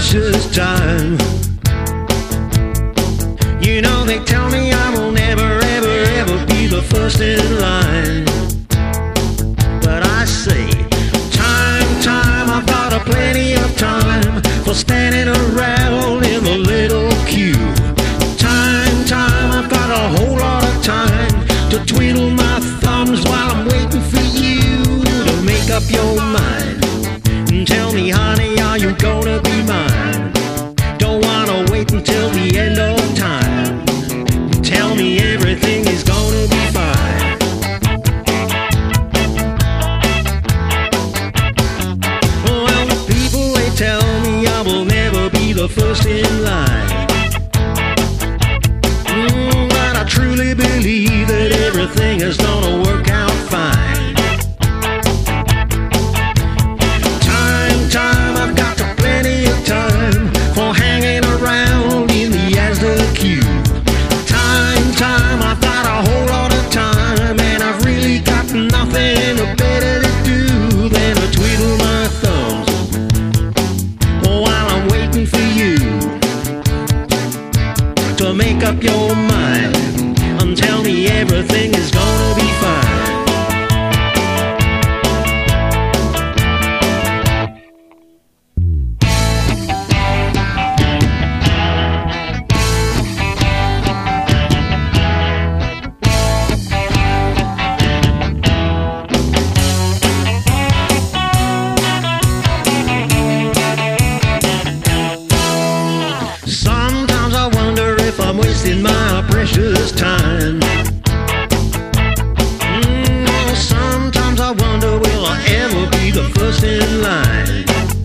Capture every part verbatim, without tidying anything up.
precious time. You know they tell me I will never, ever, ever be the first in line. But I say, time, time, I've got a plenty of time for standing around in the little queue. Time, time, I've got a whole lot of time to twiddle my thumbs while I'm waiting for you to make up your mind. Tell me, honey, are you gonna be mine? Don't wanna wait until the end of time. Tell me everything is gonna be fine. Well, the people, they tell me I will never be the first in line. Mm, but I truly believe that everything is gonna work out fine. Time, I've got plenty of time for hanging around in the Asda queue. Time, time, I've got a whole lot of time, and I've really got nothing better to do than to twiddle my thumbs while I'm waiting for you to make up your mind and tell me everything is gonna be fine. Sometimes I wonder if I'm wasting my precious time. Mm, sometimes I wonder, will I ever be the first in line?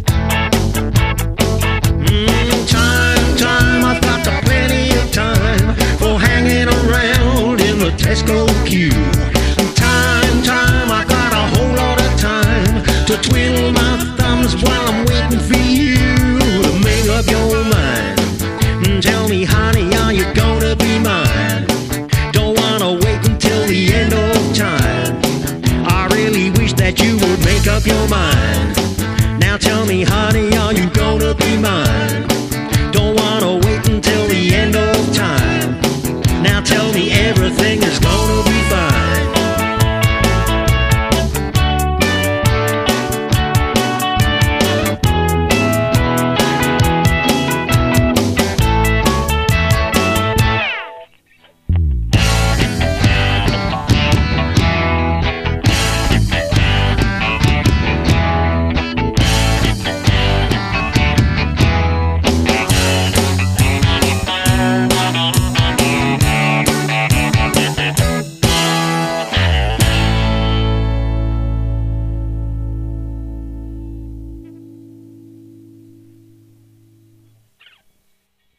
Mm, time, time, I've got plenty of time for hanging around in the Tesco queue. Time, time, I've got a whole lot of time to twiddle my thumbs while I'm waiting for you to make up your mind. Tell me, honey, are you gonna be mine? Don't wanna wait until the end of time. I really wish that you would make up your mind. Now tell me, honey, are you gonna be mine?